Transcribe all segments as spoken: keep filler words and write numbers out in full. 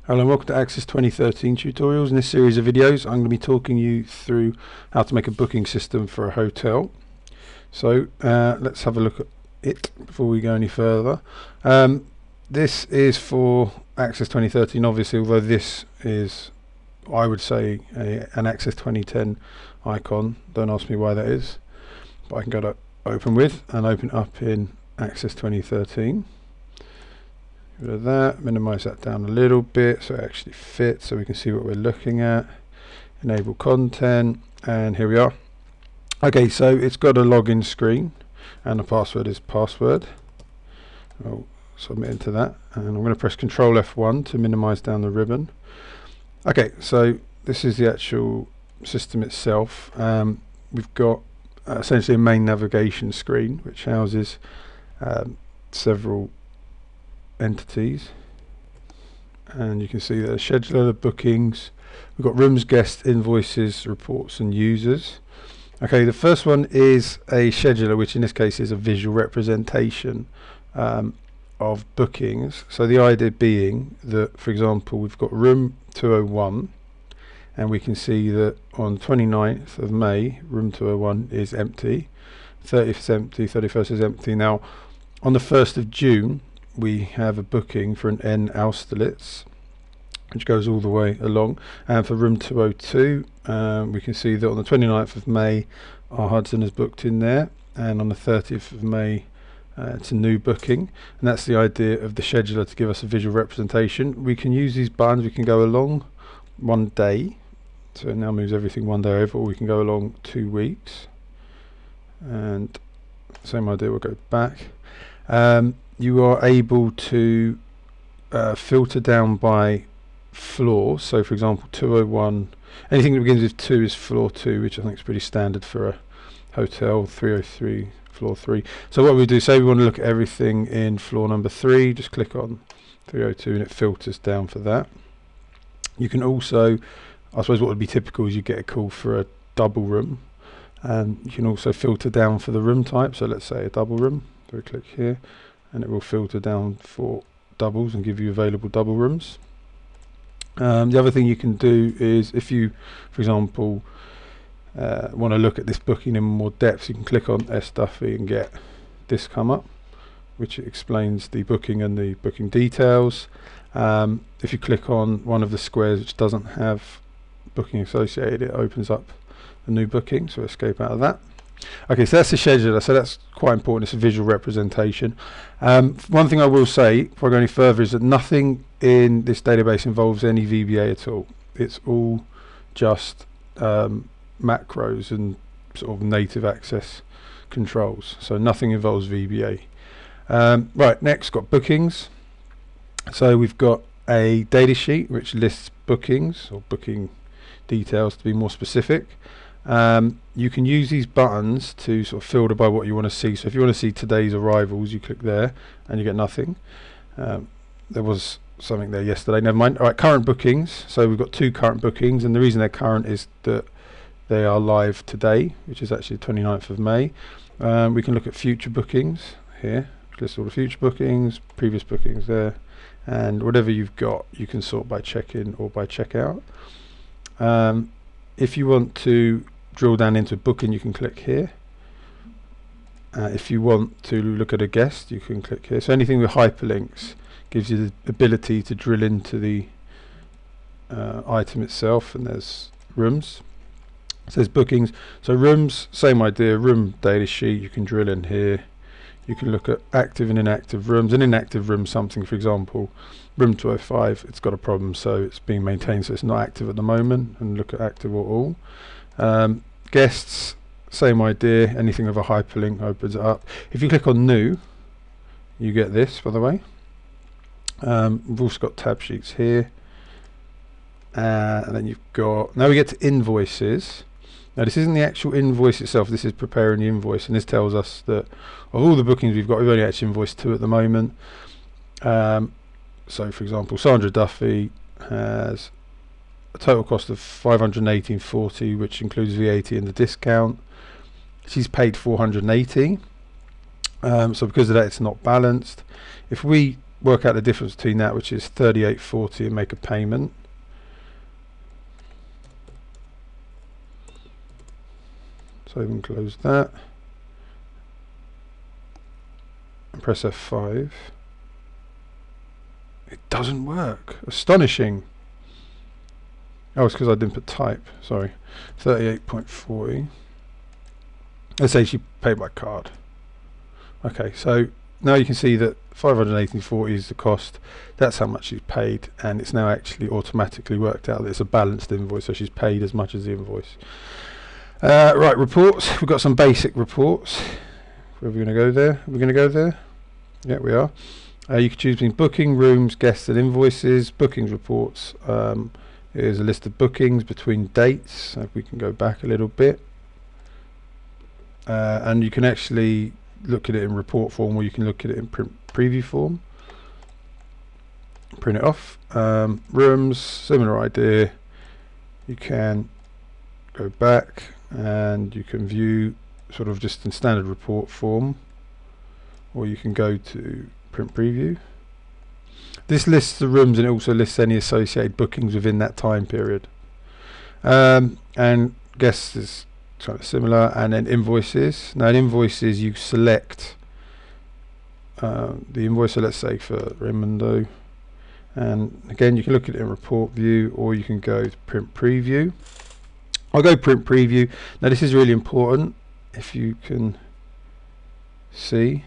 Hello and welcome to Access twenty thirteen tutorials. In this series of videos I'm going to be talking you through how to make a booking system for a hotel. So uh, let's have a look at it before we go any further. Um, this is for Access twenty thirteen obviously, although this is, I would say, a, an Access twenty ten icon. Don't ask me why that is, but I can go to open with and open it up in Access twenty thirteen. Rid of that, minimize that down a little bit so it actually fits, so we can see what we're looking at. Enable content, and here we are. Okay, so it's got a login screen and the password is password. I'll submit into that, and I'm going to press control F one to minimize down the ribbon. Okay, so this is the actual system itself. Um, we've got uh, essentially a main navigation screen which houses um, several entities, and you can see the scheduler, the bookings, we've got rooms, guests, invoices, reports and users. Okay, the first one is a scheduler, which in this case is a visual representation um, of bookings. So the idea being that, for example, we've got room two oh one and we can see that on twenty-ninth of May room two oh one is empty, thirtieth is empty, thirty-first is empty. Now on the first of June we have a booking for an N Austerlitz which goes all the way along, and for room two oh two um, we can see that on the twenty-ninth of May our Hudson is booked in there, and on the thirtieth of May uh, it's a new booking. And that's the idea of the scheduler, to give us a visual representation. We can use these buttons, we can go along one day, so it now moves everything one day over, or we can go along two weeks, and same idea, we'll go back. Um, you are able to uh, filter down by floor. So for example two oh one, anything that begins with two is floor two, which I think is pretty standard for a hotel. Three oh three, floor three. So what we do, say we want to look at everything in floor number three, just click on three oh two and it filters down for that. You can also, I suppose what would be typical is you get a call for a double room, and you can also filter down for the room type. So let's say a double room, so we click here and it will filter down for doubles and give you available double rooms. Um, the other thing you can do is, if you, for example, uh, want to look at this booking in more depth, you can click on S Duffy and get this come up, which explains the booking and the booking details. Um, if you click on one of the squares which doesn't have booking associated, it opens up a new booking, so escape out of that. Okay, so that's the scheduler, so that's quite important. It's a visual representation. Um, one thing I will say before I go any further is that nothing in this database involves any V B A at all. It's all just um, macros and sort of native access controls, so nothing involves V B A. Um, right, next got bookings. So we've got a data sheet which lists bookings, or booking details to be more specific. Um, you can use these buttons to sort of filter by what you want to see. So if you want to see today's arrivals, you click there and you get nothing. Um, there was something there yesterday, never mind. Alright, current bookings. So we've got two current bookings, and the reason they're current is that they are live today, which is actually the twenty-ninth of May. Um, we can look at future bookings here, list all the future bookings, previous bookings there, and whatever you've got you can sort by check-in or by check-out. Um, if you want to drill down into a booking, you can click here. Uh, if you want to look at a guest, you can click here. So anything with hyperlinks gives you the ability to drill into the uh, item itself. And there's rooms, it says bookings. So rooms, same idea, room data sheet, you can drill in here. You can look at active and inactive rooms. An inactive room, something, for example, room two oh five, it's got a problem, so it's being maintained, so it's not active at the moment, and look at active or all. Um, guests, same idea, anything with a hyperlink opens it up. If you click on new, you get this, by the way. Um, we've also got tab sheets here, uh, and then you've got, now we get to invoices. Now this isn't the actual invoice itself, this is preparing the invoice, and this tells us that of all the bookings we've got, we've only actually invoiced two at the moment. Um, so for example, Sandra Duffy has a total cost of five hundred eighteen forty, which includes V A T and the discount. She's paid four hundred eighty, um, so because of that it's not balanced. If we work out the difference between that, which is thirty-eight forty, and make a payment. Save and close that. And press F five. It doesn't work. Astonishing. Oh, it's because I didn't put type. Sorry. thirty-eight forty. Let's say she paid by card. Okay, so now you can see that five hundred eighteen forty is the cost. That's how much she's paid, and it's now actually automatically worked out that it's a balanced invoice, so she's paid as much as the invoice. Uh, right, reports. We've got some basic reports. Where are we going to go there? Are we going to go there? Yeah, we are. Uh, you can choose between booking, rooms, guests, and invoices. Bookings reports. Um, here's a list of bookings between dates. So if we can go back a little bit. Uh, and you can actually look at it in report form, or you can look at it in print preview form. Print it off. Um, rooms, similar idea. You can go back and you can view sort of just in standard report form, or you can go to print preview. This lists the rooms, and it also lists any associated bookings within that time period. Um, and guests is kind of similar, and then invoices. Now in invoices you select uh, the invoice, so let's say for Raimundo, and again you can look at it in report view, or you can go to print preview. I'll go print preview. Now this is really important. If you can see,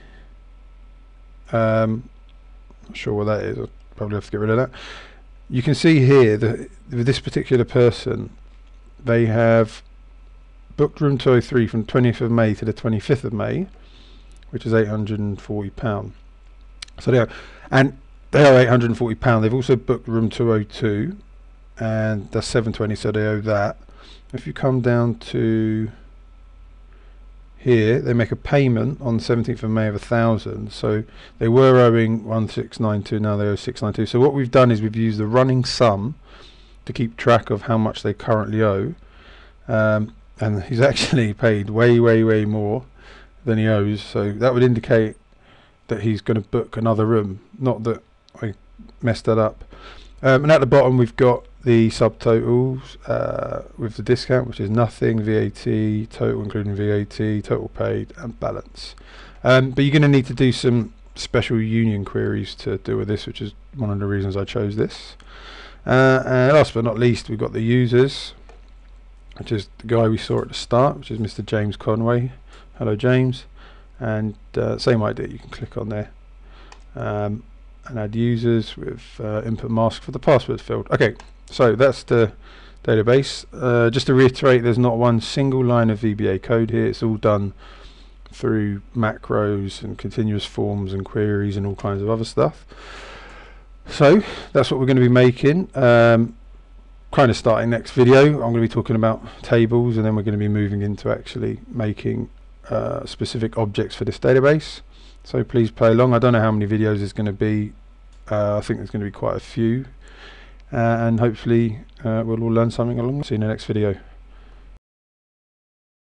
um, not sure what that is, I'll probably have to get rid of that. You can see here that with this particular person, they have booked room two oh three from twentieth of May to the twenty-fifth of May, which is eight hundred and forty pounds. So they are, and they are eight hundred and forty pounds. They've also booked room two oh two, and that's seven twenty, so they owe that. If you come down to here, they make a payment on the seventeenth of May of a thousand. So they were owing one six nine two, now they owe six nine two. So what we've done is we've used the running sum to keep track of how much they currently owe. Um, and he's actually paid way, way, way more than he owes. So that would indicate that he's going to book another room. Not that I messed that up. Um, and at the bottom we've got the subtotals uh, with the discount, which is nothing, V A T, total including V A T, total paid, and balance. Um, but you're going to need to do some special union queries to do with this, which is one of the reasons I chose this. Uh, and last but not least, we've got the users, which is the guy we saw at the start, which is Mister James Conway. Hello James. And uh, same idea, you can click on there um, and add users with uh, input mask for the password field. Okay, so that's the database. Uh, just to reiterate, there's not one single line of V B A code here. It's all done through macros and continuous forms and queries and all kinds of other stuff. So that's what we're going to be making. Um, kind of starting next video, I'm going to be talking about tables, and then we're going to be moving into actually making uh, specific objects for this database. So please play along. I don't know how many videos there's going to be. Uh, I think there's going to be quite a few, uh, and hopefully uh, we'll all learn something along. See you in the next video.